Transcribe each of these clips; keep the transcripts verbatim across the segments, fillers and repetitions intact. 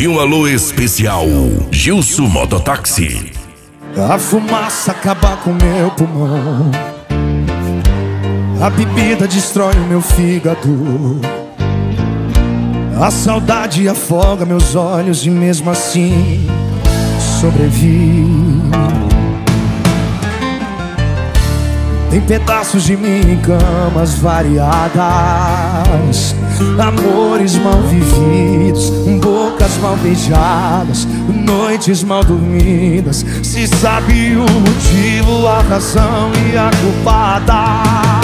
E um alô especial, Gilson Mototáxi. A fumaça acaba com meu pulmão, a bebida destrói o meu fígado, a saudade afoga meus olhos e mesmo assim sobrevivi. Tem pedaços de mim em camas variadas, amores mal vividos, bocas mal beijadas, noites mal dormidas. Se sabe o motivo, a razão e a culpada,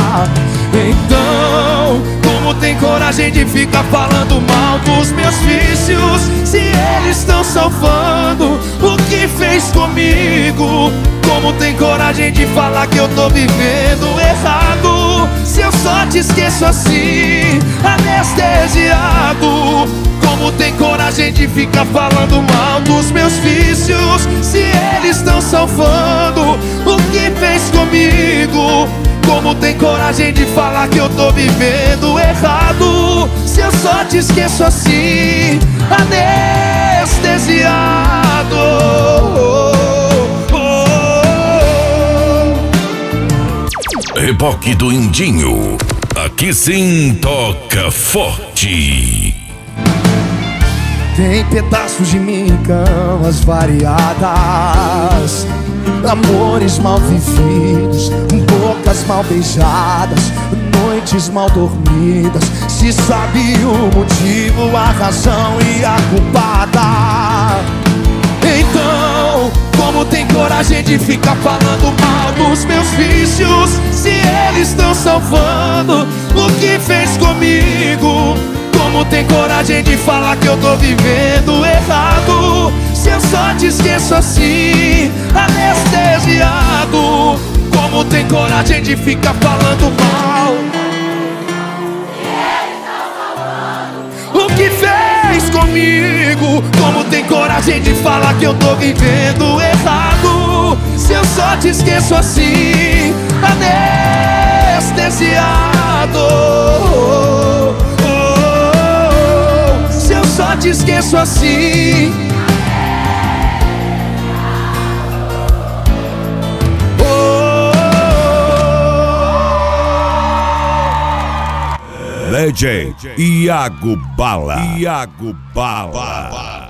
então como tem coragem de ficar falando mal dos meus vícios, se eles estão salvando o que fez comigo? Como tem coragem de falar que eu tô vivendo errado, se eu só te esqueço assim, anestesiado? Como tem coragem de ficar falando mal dos meus vícios, se eles estão salvando o que fez comigo? Como tem coragem de falar que eu tô vivendo errado, se eu só te esqueço assim, anestesiado? Reboque do Indinho, aqui sim toca forte. Tem pedaços de mim em camas variadas, amores mal vividos, bocas mal beijadas, noites mal dormidas. Se sabe o motivo, a razão e a culpada, então como tem coragem de ficar falando mal dos meus vícios, se eles estão salvando o que fez comigo? Como tem coragem de falar que eu tô vivendo errado, se eu só te esqueço assim, anestesiado? Como tem coragem de ficar falando mal o que fez comigo? Como tem coragem de falar que eu tô vivendo errado, se eu só te esqueço assim, anestesiado? Se eu só te esqueço assim, D J Iago Bala. Iago Bala.